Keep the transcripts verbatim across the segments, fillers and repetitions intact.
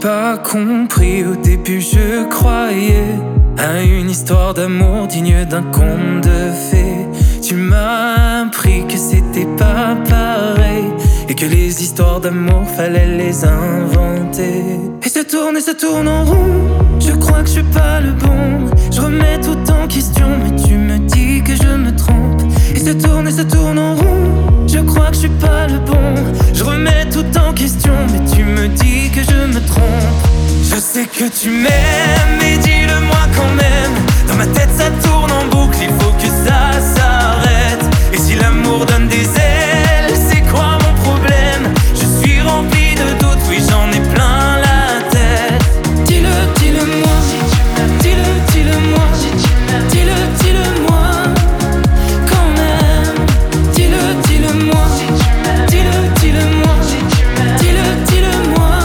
pas compris, au début je croyais à une histoire d'amour digne d'un conte de fées. Tu m'as appris que c'était pas pareil et que les histoires d'amour fallait les inventer. Et ça tourne et ça tourne en rond, je crois que je suis pas le bon. Je remets tout en question mais tu me dis que je me trompe. Et ça tourne et ça tourne en rond, je crois que je suis pas le bon. Je remets tout en question mais tu me dis que je me trompe. Je sais que tu m'aimes mais dis-le-moi quand même. Dans ma tête ça tourne en boucle, il faut que ça s'arrête. Et si l'amour donne des ailes, c'est quoi mon problème? Je suis rempli de doutes, oui j'en ai plein la tête. Dis-le, dis-le-moi, dis-le, dis-le-moi, dis-le, dis-le-moi quand même. Dis-le, dis-le-moi, dis-le, dis-le-moi, dis-le, dis-le-moi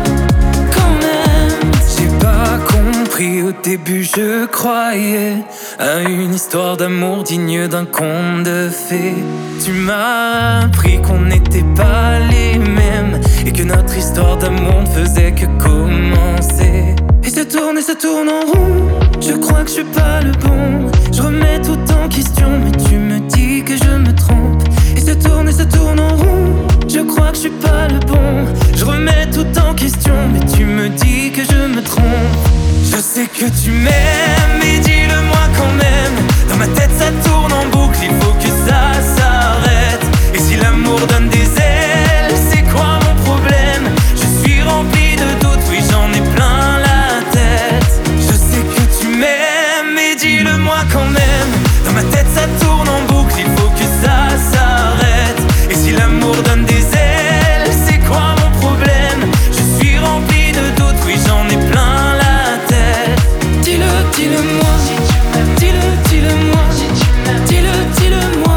quand même. J'ai pas compris, au début je croyais à une histoire d'amour digne d'un conte de fées. Tu m'as appris qu'on n'était pas les mêmes et que notre histoire d'amour ne faisait que commencer. Et ça tourne et ça tourne en rond, je crois que je suis pas le bon. Je remets tout en question mais tu me dis que je me trompe. Et ça tourne et ça tourne en rond, je crois que je suis pas le bon. Je remets tout en question mais tu me dis que je me trompe. Je sais que tu m'aimes mais dis-le-moi quand même. Dans ma tête ça tourne en boucle, il faut que ça s'arrête. Et si l'amour donne des ailes, c'est quoi mon problème? Je suis rempli de doutes, oui j'en ai plein la tête. Je sais que tu m'aimes mais dis-le-moi quand même. Dans ma tête ça tourne en boucle, il faut que ça s'arrête. Et si l'amour donne des ailes, c'est quoi mon problème? Je suis rempli de doutes, oui j'en ai plein la tête. Dis-le, dis-le-moi, dis-le, dis-le-moi, dis-le, dis-le-moi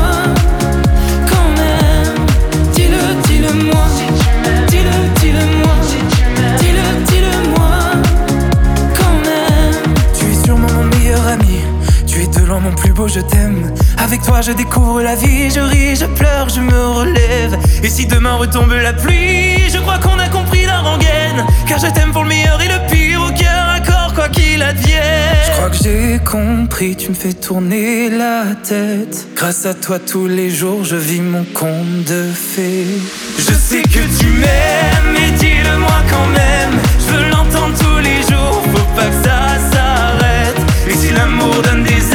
quand même. Dis-le, dis-le-moi, dis-le, dis-le-moi, dis-le, dis-le-moi quand même. Tu es sûrement mon meilleur ami, tu es de loin mon plus beau, je t'aime. Avec toi je découvre la vie, je ris, je pleure, je me relève. Et si demain retombe la pluie, je crois qu'on a compris la rengaine. Car je t'aime pour le meilleur et le pire, au cœur à corps quoi qu'il advienne. Je crois que j'ai compris, tu me fais tourner la tête. Grâce à toi tous les jours je vis mon conte de fées. Je sais que tu m'aimes mais dis-le-moi quand même. Je veux l'entendre tous les jours, faut pas que ça s'arrête. Et si l'amour donne des